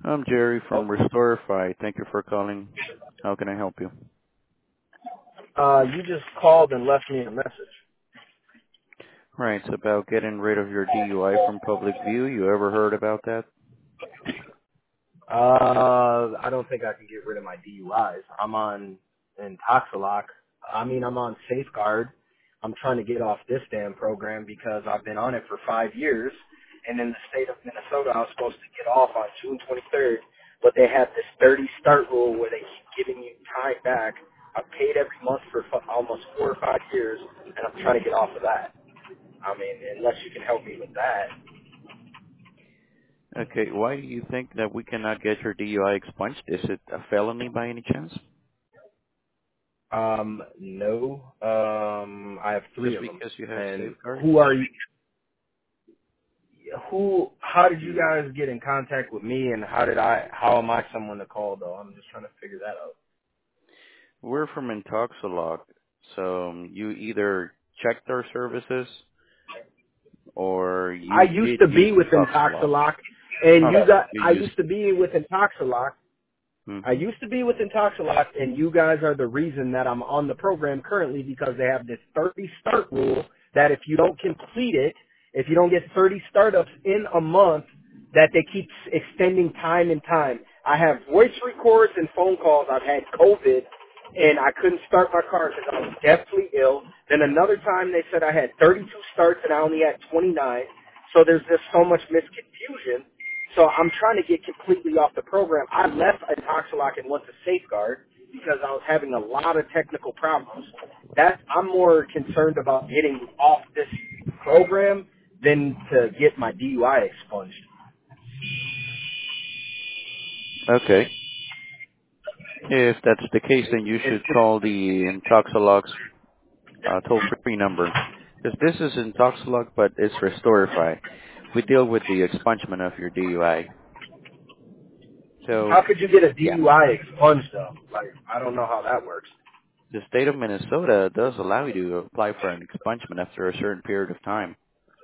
I'm Jerry Oh, from Restorify. Thank you for calling. How can I help you? you just called and left me a message. Right, it's about getting rid of your DUI from public view. You ever heard about that? I don't think I can get rid of my DUIs. I'm on Intoxilock. I'm on Safeguard. I'm trying to get off this damn program because I've been on it for 5 years. And in the state of Minnesota, I was supposed to get off on June 23rd, but they have this 30 start rule where they keep giving you time back. I've paid every month for almost 4 or 5 years, and I'm trying to get off of that. I mean, unless you can help me with that. Okay, why do you think that we cannot get your DUI expunged? Is it a felony by any chance? No. I have 3 Just of them. because you have And safeguard? who are you? How did you guys get in contact with me, and how am I someone to call though? I'm just trying to figure that out. We're from Intoxilog, so you either checked our services or I you used did to use be with Intoxilog. Intoxilock, and Okay, you I used used to be with Intoxilock. I hmm used to be with Intoxilock, and you guys are the reason that I'm on the program currently because they have this 30 start rule that if you don't complete it, if you don't get 30 startups in a month, that they keep extending time and time. I have voice records and phone calls. I've had COVID, and I couldn't start my car because I was deathly ill. Then another time they said I had 32 starts and I only had 29. So there's just so much misconfusion. So I'm trying to get completely off the program. I left Intoxilock and went to Safeguard because I was having a lot of technical problems. I'm more concerned about getting off this program than to get my DUI expunged. Okay. If that's the case, then you It's should call the Intoxilog's toll-free number. Because this is Intoxilog, but it's Restorify. We deal with the expungement of your DUI. how So, could you get a yeah, DUI expunged though? Like I don't know how that works. the state of Minnesota does allow you to apply for an expungement after a certain period of time.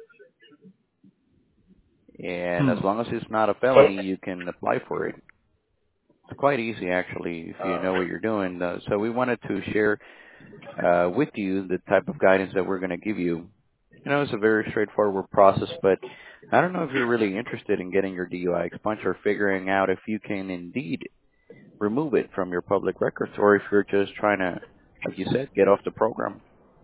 And as Hmm. long as it's not a So, felony, you can apply for it. It's quite easy, actually, if you know what you're doing. So we wanted to share with you the type of guidance that we're going to give you. You know, it's a very straightforward process, but I don't know if you're really interested in getting your DUI expunged or figuring out if you can indeed remove it from your public records, or if you're just trying to, like you said, get off the program.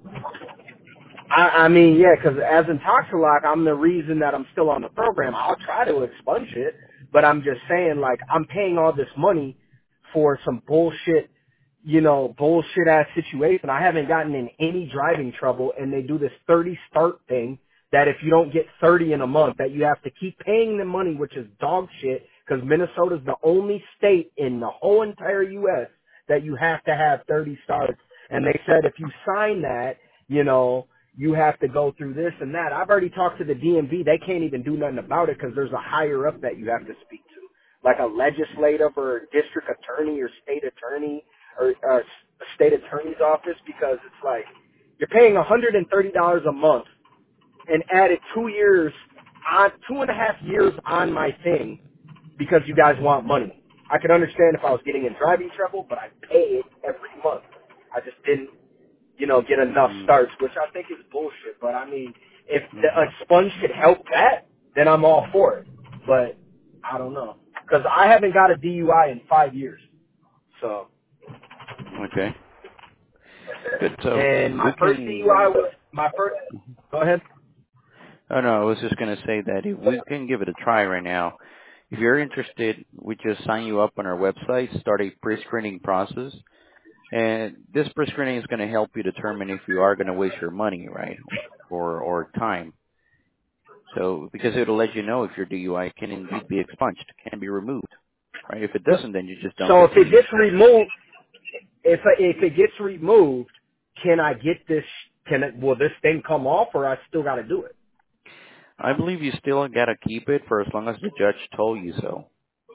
I mean, yeah, because as Intoxilock, I'm the reason that I'm still on the program. I'll try to expunge it, but I'm just saying, like, I'm paying all this money for some bullshit, bullshit ass situation. I haven't gotten in any driving trouble, and they do this 30 start thing that if you don't get 30 in a month, that you have to keep paying the money, which is dog shit, because Minnesota's the only state in the whole entire U.S. that you have to have 30 starts. And they said if you sign that, you have to go through this and that. I've already talked to the DMV. They can't even do nothing about it because there's a higher up that you have to speak to, like a legislative or district attorney or state attorney or state attorney's office, because it's like you're paying $130 a month and added 2 years on 2.5 years on my thing because you guys want money. I could understand if I was getting in driving trouble, but I pay it every month. I just didn't, get enough Mm-hmm. starts, which I think is bullshit. But I mean, if the expunge could help that, then I'm all for it. But I don't know because I haven't got a DUI in 5 years. So, Okay. Good. So and my we first DUI can. was my first. Go ahead. Oh no, I was just going to say that if we can give it a try right now. If you're interested, we just sign you up on our website, start a pre-screening process, and this pre-screening is going to help you determine if you are going to waste your money, right, or time. So because it'll let you know if your DUI can indeed be expunged, can be removed, right? If it doesn't, then you just don't So if it continue. gets removed, if it gets removed, can I get this? Will this thing come off, or I still got to do it? I believe you still got to keep it for as long as the judge told you so.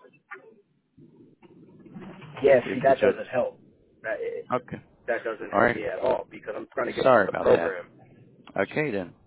Yeah, If see, the that judge, doesn't help. That, okay, that doesn't all help right. me at all because I'm trying to get off Sorry the about that. program. Okay then.